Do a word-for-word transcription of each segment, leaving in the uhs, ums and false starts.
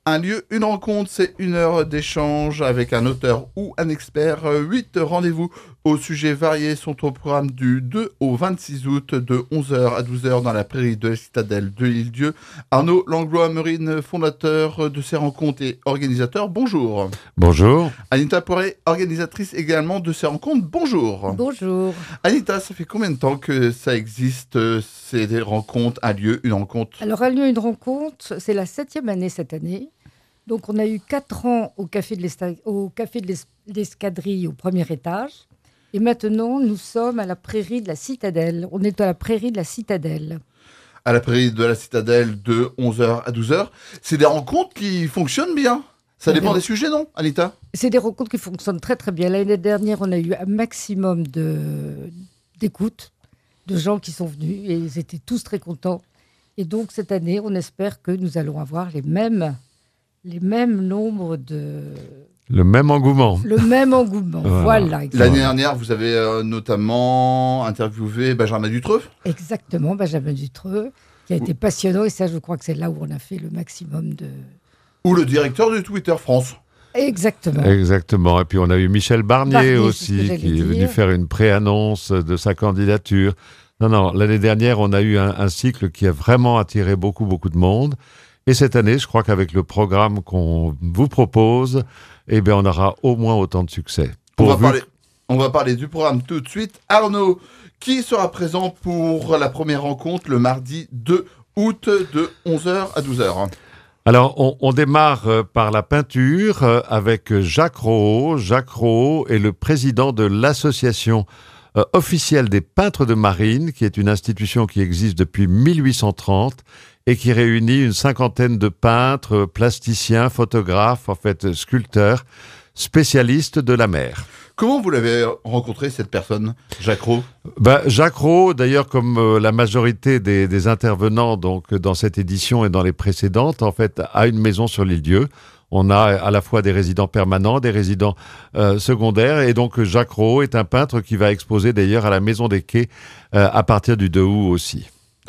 Un lieu, une rencontre, c'est une heure d'échange avec un auteur ou un expert. Huit rendez-vous aux sujets variés sont au programme du deux au vingt-six août de onze heures à douze heures dans la prairie de la citadelle de l'Île-Dieu. Arnaud Langlois-Meurine, fondateur de ces rencontres et organisateur, bonjour. Bonjour. Anita Poiré, organisatrice également de ces rencontres, bonjour. Bonjour. Anita, ça fait combien de temps que ça existe, ces rencontres, un lieu, une rencontre? Alors, un lieu, une rencontre, c'est la septième année cette année. Donc, on a eu quatre ans au Café de, l'Esta- au café de l'Es- l'Escadrille au premier étage. Et maintenant, nous sommes à la prairie de la Citadelle. On est à la prairie de la Citadelle. À la prairie de la Citadelle de onze heures à douze heures. C'est des rencontres qui fonctionnent bien. Ça dépend des sujets, non, Anita? C'est des rencontres qui fonctionnent très, très bien. L'année dernière, on a eu un maximum de, d'écoute, de gens qui sont venus et ils étaient tous très contents. Et donc, cette année, on espère que nous allons avoir les mêmes, les mêmes nombres de... Le même engouement. Le même engouement, Voilà. voilà. exactement. L'année dernière, vous avez euh, notamment interviewé Benjamin Dutreux. Exactement, Benjamin Dutreux, qui a été passionnant. Et ça, je crois que c'est là où on a fait le maximum de... Ou le directeur de Twitter France. Exactement. Exactement. Et puis on a eu Michel Barnier, Barnier, c'est ce que aussi, j'allais qui est venu dire. faire une pré-annonce de sa candidature. Non, non, l'année dernière, on a eu un, un cycle qui a vraiment attiré beaucoup, beaucoup de monde. Et cette année, je crois qu'avec le programme qu'on vous propose, eh bien, on aura au moins autant de succès. On va, Pourvu- parler, on va parler du programme tout de suite. Arnaud, qui sera présent pour la première rencontre le mardi deux août de onze heures à douze heures? Alors, on, on démarre euh, par la peinture euh, avec Jacques Rouault. Jacques Rouault est le président de l'association euh, officielle des peintres de marine, qui est une institution qui existe depuis mille huit cent trente et qui réunit une cinquantaine de peintres, euh, plasticiens, photographes, en fait sculpteurs, spécialistes de la mer. Comment vous l'avez rencontré, cette personne, Jacques Rouault? Ben, Jacques Rouault, d'ailleurs, comme euh, la majorité des, des intervenants donc, dans cette édition et dans les précédentes, en fait, a une maison sur l'Île-Dieu. On a à la fois des résidents permanents, des résidents euh, secondaires. Et donc, Jacques Rouault est un peintre qui va exposer d'ailleurs à la Maison des Quais euh, à partir du deux août aussi.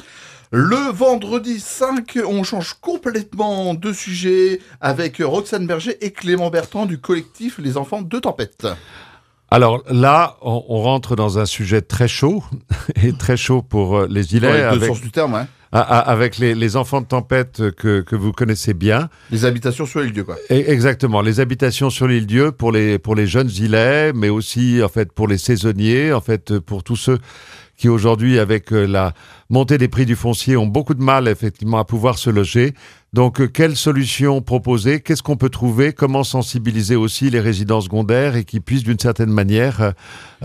Le vendredi cinq, on change complètement de sujet avec Roxane Berger et Clément Bertrand du collectif Les Enfants de Tempête. Alors là, on, on rentre dans un sujet très chaud, et très chaud pour euh, les Dans îlets, les deux avec, sens du terme, ouais. a- a- avec les, les enfants de tempête que, que vous connaissez bien. Les habitations sur l'île-Dieu, quoi. Et exactement, les habitations sur l'Île-Dieu pour les, pour les jeunes îlets, mais aussi en fait pour les saisonniers, en fait pour tous ceux qui aujourd'hui, avec euh, la montée des prix du foncier, ont beaucoup de mal effectivement à pouvoir se loger. Donc, euh, quelles solutions proposer? Qu'est-ce qu'on peut trouver? Comment sensibiliser aussi les résidents secondaires et qui puissent d'une certaine manière euh,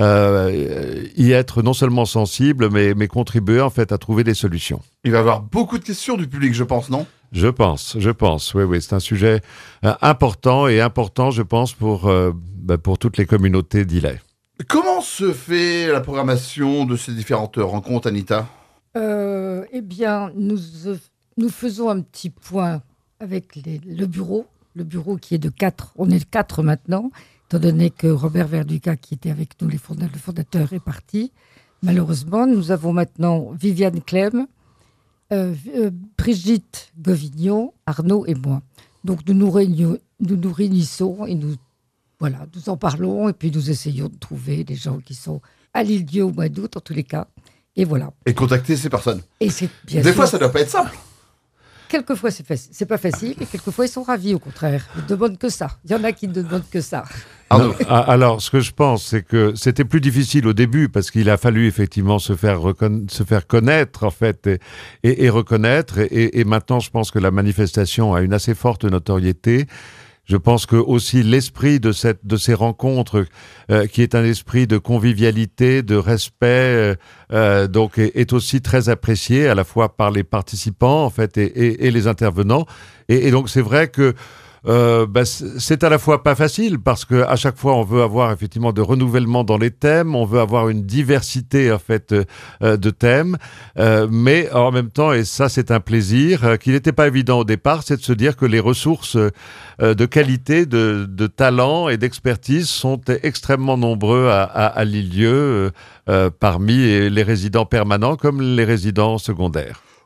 euh, y être non seulement sensibles, mais, mais contribuer en fait à trouver des solutions? Il va y avoir beaucoup de questions du public, je pense, non? Je pense, je pense. Oui, oui, c'est un sujet euh, important et important, je pense, pour, euh, bah, pour toutes les communautés d'îlets. Comment se fait la programmation de ces différentes rencontres, Anita? Euh, eh bien, nous, euh, nous faisons un petit point avec les- le bureau. Le bureau qui est de quatre. On est quatre maintenant, étant donné que Robert Verduca, qui était avec nous, les fonda- le fondateur, est parti. Malheureusement, nous avons maintenant Viviane Clem, euh, euh, Brigitte Govignon, Arnaud et moi. Donc, nous nous, réunions, nous nous réunissons et nous, voilà, nous en parlons et puis nous essayons de trouver des gens qui sont à l'Île-Dieu au mois d'août, en tous les cas. Et voilà. Et contacter ces personnes. Et c'est bien Des sûr, fois, ça doit pas être simple. quelquefois c'est faci- c'est pas facile et quelquefois ils sont ravis au contraire. Ils ne demandent que ça. Il y en a qui ne demandent que ça. Arnaud. Non, a- alors, ce que je pense, c'est que c'était plus difficile au début parce qu'il a fallu effectivement se faire, reconna- se faire connaître en fait et, et- et reconnaître. Et, et maintenant, je pense que la manifestation a une assez forte notoriété. Je pense que aussi l'esprit de cette de ces rencontres, euh, qui est un esprit de convivialité, de respect, euh, euh, donc est, est aussi très apprécié à la fois par les participants en fait et, et, et les intervenants. Et, et donc c'est vrai que Euh, bah, c'est à la fois pas facile parce que à chaque fois on veut avoir effectivement de renouvellement dans les thèmes, on veut avoir une diversité en fait euh, de thèmes, euh, mais en même temps, et ça c'est un plaisir euh, qui n'était pas évident au départ, c'est de se dire que les ressources euh, de qualité, de, de talent et d'expertise sont extrêmement nombreux à, à, à l'Île-Dieu euh, euh, parmi les résidents permanents comme les résidents secondaires.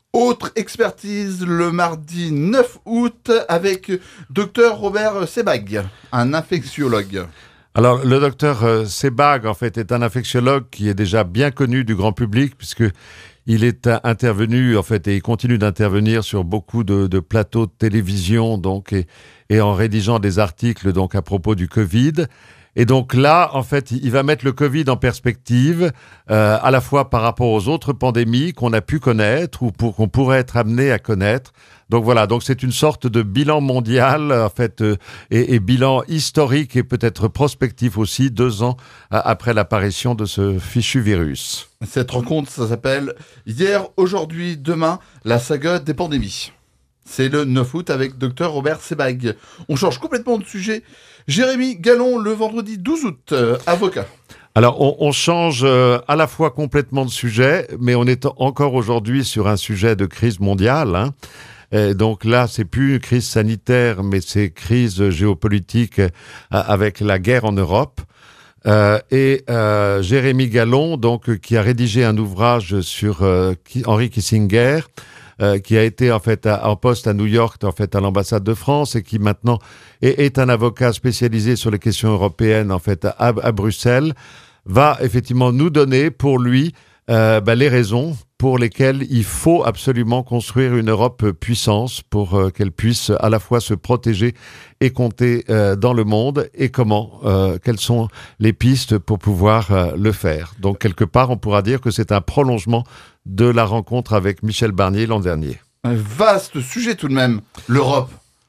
Autre expertise le mardi neuf août avec docteur Robert Sebag, un infectiologue. Alors, le docteur euh, Sebag, en fait, est un infectiologue qui est déjà bien connu du grand public, puisque il est euh, intervenu, en fait, et il continue d'intervenir sur beaucoup de, de plateaux de télévision, donc, et, et en rédigeant des articles, donc, à propos du Covid. Et donc là, en fait, il va mettre le Covid en perspective, euh, à la fois par rapport aux autres pandémies qu'on a pu connaître ou pour, qu'on pourrait être amené à connaître. Donc voilà, donc c'est une sorte de bilan mondial, en fait, euh, et, et bilan historique et peut-être prospectif aussi, deux ans après l'apparition de ce fichu virus. Cette rencontre, ça s'appelle « Hier, aujourd'hui, demain, la saga des pandémies ». C'est le neuf août avec docteur Robert Sebag. On change complètement de sujet. Jérémy Gallon, le vendredi douze août, euh, avocat. Alors, on, on change euh, à la fois complètement de sujet, mais on est encore aujourd'hui sur un sujet de crise mondiale. Hein. Et donc là, c'est plus une crise sanitaire, mais c'est crise géopolitique euh, avec la guerre en Europe. Euh, et euh, Jérémy Gallon, donc, qui a rédigé un ouvrage sur euh, Henry Kissinger, Euh, qui a été en fait à, en poste à New York, en fait à l'ambassade de France, et qui maintenant est, est un avocat spécialisé sur les questions européennes en fait à, à Bruxelles, va effectivement nous donner pour lui euh, bah, les raisons pour lesquelles il faut absolument construire une Europe puissance pour euh, qu'elle puisse à la fois se protéger et compter euh, dans le monde, et comment, euh, quelles sont les pistes pour pouvoir euh, le faire. Donc quelque part, on pourra dire que c'est un prolongement de la rencontre avec Michel Barnier l'an dernier. Un vaste sujet tout de même, l'Europe.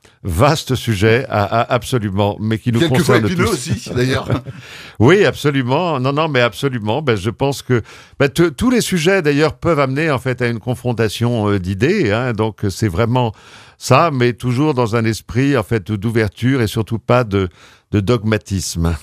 Vaste sujet, à, à, absolument, mais qui nous Quelquefois concerne tous. épineux aussi, d'ailleurs. Oui, absolument. Non, non, mais absolument. Ben, je pense que ben, t- tous les sujets, d'ailleurs, peuvent amener en fait à une confrontation euh, d'idées. Hein, donc, c'est vraiment ça, mais toujours dans un esprit en fait d'ouverture et surtout pas de, de dogmatisme.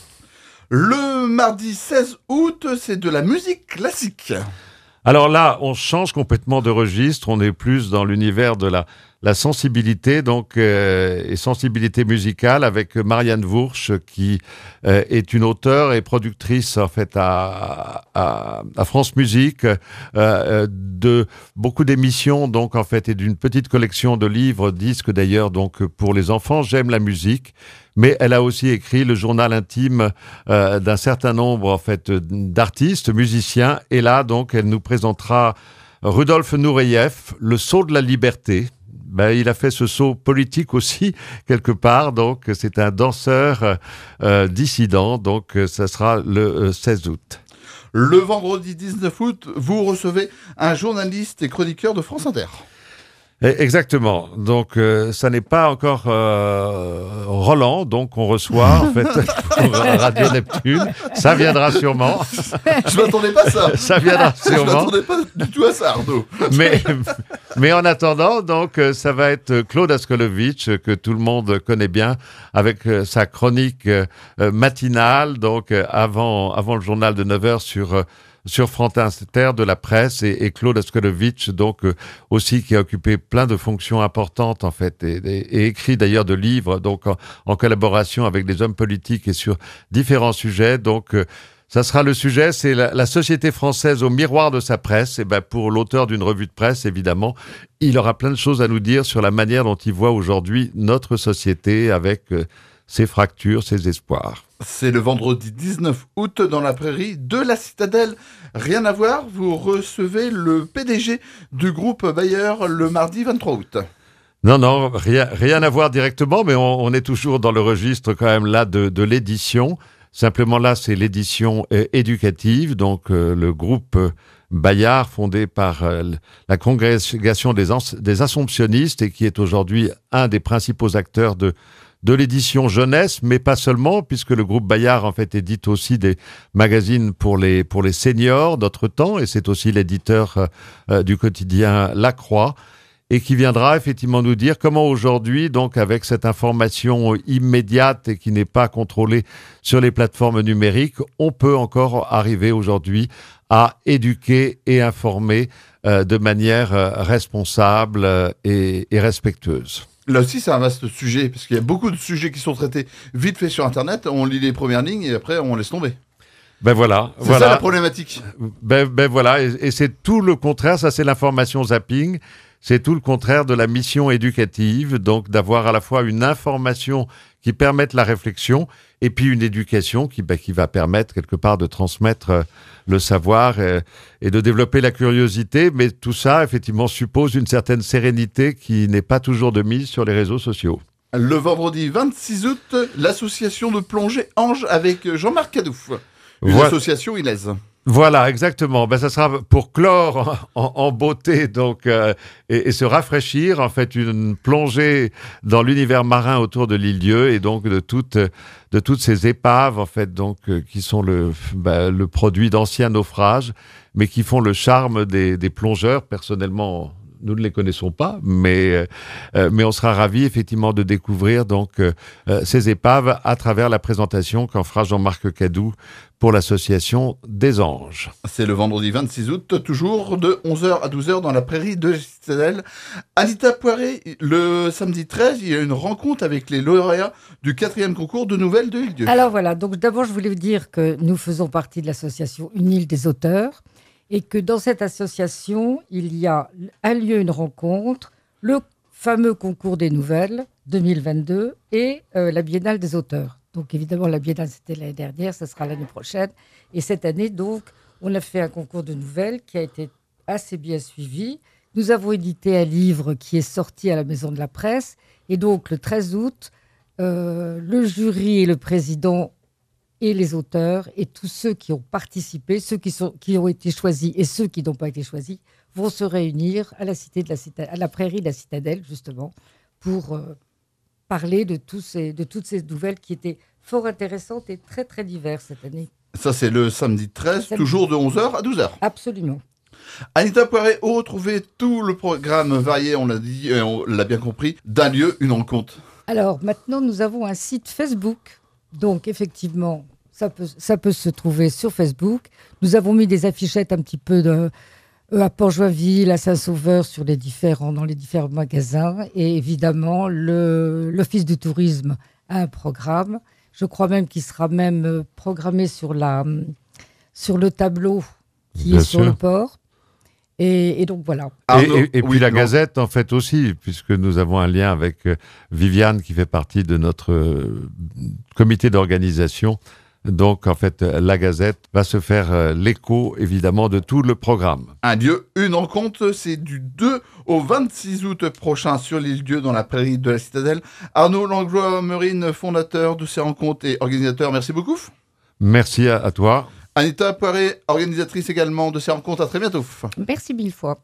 Le mardi seize août, c'est de la musique classique. Alors là, on change complètement de registre. On est plus dans l'univers de la la sensibilité, donc, euh, et sensibilité musicale, avec Marianne Vourch, qui euh, est une auteure et productrice, en fait, à, à, à France Musique, euh, de beaucoup d'émissions, donc, en fait, et d'une petite collection de livres, disques d'ailleurs, donc, pour les enfants. J'aime la musique. Mais elle a aussi écrit le journal intime euh, d'un certain nombre, en fait, d'artistes, musiciens. Et là, donc, elle nous présentera Rudolf Nureyev, Le saut de la liberté. Ben, il a fait ce saut politique aussi, quelque part. Donc, c'est un danseur euh, dissident. Donc, ça sera le euh, seize août. Le vendredi dix-neuf août, vous recevez un journaliste et chroniqueur de France Inter. Exactement. Donc, euh, ça n'est pas encore euh, Roland, donc on reçoit en fait pour Radio Neptune. Ça viendra sûrement. Je m'attendais pas à ça. Ça viendra sûrement. Je m'attendais pas du tout à ça, Arnaud. Mais, mais en attendant, donc, ça va être Claude Askolovitch, que tout le monde connaît bien, avec sa chronique euh, matinale, donc avant, avant le journal de neuf heures sur... Euh, sur France Inter, de la presse, et, et Claude Askolovitch, donc euh, aussi qui a occupé plein de fonctions importantes en fait, et, et, et écrit d'ailleurs de livres, donc en, en collaboration avec des hommes politiques et sur différents sujets. Donc euh, ça sera le sujet, c'est la, la société française au miroir de sa presse. Et ben pour l'auteur d'une revue de presse, évidemment, il aura plein de choses à nous dire sur la manière dont il voit aujourd'hui notre société avec euh, ses fractures, ses espoirs. C'est le vendredi dix-neuf août dans la prairie de la Citadelle. Rien à voir, vous recevez le P D G du groupe Bayer le mardi vingt-trois août. Non, non, rien, rien à voir directement, mais on, on est toujours dans le registre quand même là de, de l'édition. Simplement là, c'est l'édition euh, éducative, donc euh, le groupe euh, Bayard, fondé par euh, la congrégation des, ans, des Assomptionnistes, et qui est aujourd'hui un des principaux acteurs de de l'édition jeunesse, mais pas seulement, puisque le groupe Bayard, en fait, édite aussi des magazines pour les, pour les seniors d'autre temps, et c'est aussi l'éditeur euh, du quotidien La Croix, et qui viendra effectivement nous dire comment aujourd'hui, donc avec cette information immédiate et qui n'est pas contrôlée sur les plateformes numériques, on peut encore arriver aujourd'hui à éduquer et informer euh, de manière euh, responsable euh, et, et respectueuse. Là aussi, c'est un vaste sujet, parce qu'il y a beaucoup de sujets qui sont traités vite fait sur Internet. On lit les premières lignes et après, on laisse tomber. Ben voilà. C'est voilà. ça la problématique. Ben, ben voilà, et, et c'est tout le contraire. Ça, c'est l'information zapping. c'est tout le contraire de la mission éducative, donc d'avoir à la fois une information qui permette la réflexion et puis une éducation qui, bah, qui va permettre quelque part de transmettre euh, le savoir et, et de développer la curiosité. Mais tout ça, effectivement, suppose une certaine sérénité qui n'est pas toujours de mise sur les réseaux sociaux. Le vendredi vingt-six août, l'association de plongée Ange avec Jean-Marc Cadouf, une Voilà. association ilaise. Voilà, exactement. Ben, ça sera pour clore en, en beauté donc euh, et, et se rafraîchir, en fait, une plongée dans l'univers marin autour de l'île-Dieu et donc de toutes de toutes ces épaves en fait donc euh, qui sont le ben, le produit d'anciens naufrages, mais qui font le charme des, des plongeurs. Personnellement, nous ne les connaissons pas, mais euh, mais on sera ravis effectivement de découvrir donc euh, ces épaves à travers la présentation qu'en fera Jean-Marc Cadouf pour l'association des Anges. C'est le vendredi vingt-six août, toujours de onze heures à douze heures dans la prairie de la Citadelle. Anita Poiré, le samedi treize, il y a une rencontre avec les lauréats du quatrième concours de nouvelles de l'île-Dieu. Alors voilà, donc d'abord je voulais vous dire que nous faisons partie de l'association Une île des auteurs et que dans cette association, il y a un lieu, une rencontre, le fameux concours des nouvelles deux mille vingt-deux et euh, la Biennale des auteurs. Donc évidemment, la Biennale, c'était l'année dernière, ça sera l'année prochaine. Et cette année, donc, on a fait un concours de nouvelles qui a été assez bien suivi. Nous avons édité un livre qui est sorti à la Maison de la Presse. Et donc, le treize août, euh, le jury et le président et les auteurs et tous ceux qui ont participé, ceux qui, sont, qui ont été choisis et ceux qui n'ont pas été choisis, vont se réunir à la, cité de la, Cita- à la prairie de la Citadelle, justement, pour euh, parler de, tous ces, de toutes ces nouvelles qui étaient fort intéressantes et très, très diverses cette année. Ça, c'est le samedi treize, Samedi. toujours de onze heures à douze heures. Absolument. Anita Poiré, où retrouver tout le programme varié, on l'a dit, euh, on l'a bien compris, d'un lieu, une rencontre. Alors, maintenant, nous avons un site Facebook. Donc, effectivement, ça peut, ça peut se trouver sur Facebook. Nous avons mis des affichettes un petit peu de, euh, à Port-Joinville, à Saint-Sauveur, sur les différents, dans les différents magasins. Et évidemment, le, l'Office du tourisme a un programme. Je crois même qu'il sera même euh, programmé sur, la, sur le tableau qui Bien est sur sûr. le port. Et, et donc, voilà. Et, Arnaud, et- et puis oui, la non. Gazette, en fait, aussi, puisque nous avons un lien avec euh, Viviane, qui fait partie de notre euh, comité d'organisation. Donc, en fait, euh, la Gazette va se faire euh, l'écho, évidemment, de tout le programme. Un lieu, une rencontre, c'est du deux au vingt-six août prochain sur l'île-Dieu dans la prairie de la Citadelle. Arnaud Langlois-Merine, fondateur de ces rencontres et organisateur, merci beaucoup. Merci à, à toi. Anita Poiré, organisatrice également de ces rencontres, à très bientôt. Merci mille fois.